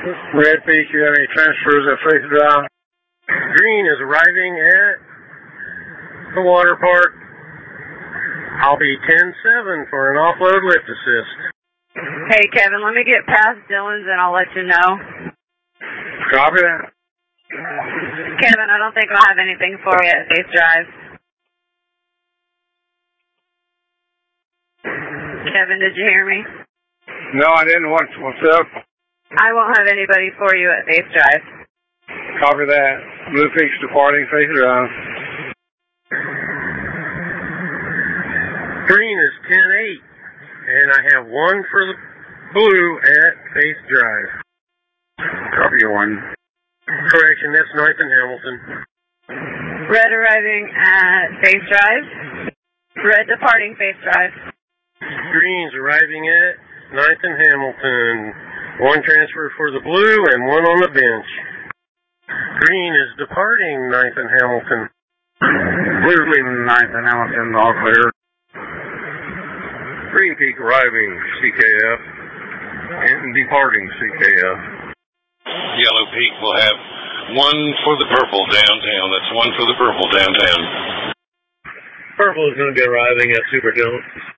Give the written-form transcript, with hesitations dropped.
Red Peak, you have any transfers at Faith Drive? Green is arriving at the water park. I'll be 10-7 for an offload lift assist. Hey, Kevin, let me get past Dylan's and I'll let you know. Copy that. Kevin, I don't think I'll have anything for you at Faith Drive. Kevin, did you hear me? No, I didn't. What's up? I won't have anybody for you at Faith Drive. Copy that. Blue Peak's departing Faith Drive. Green is 10-8, and I have one for the blue at Faith Drive. Copy one. Correction, that's Nathan Hamilton. Red arriving at Faith Drive. Red departing Faith Drive. Green's arriving at Nathan Hamilton. One transfer for the blue and one on the bench. Green is departing Nathan Hamilton. Blue's leaving Nathan Hamilton, all clear. Green Peak arriving CKF and departing CKF. Yellow Peak will have one for the purple downtown. That's one for the purple downtown. Purple is going to be arriving at Super Jones.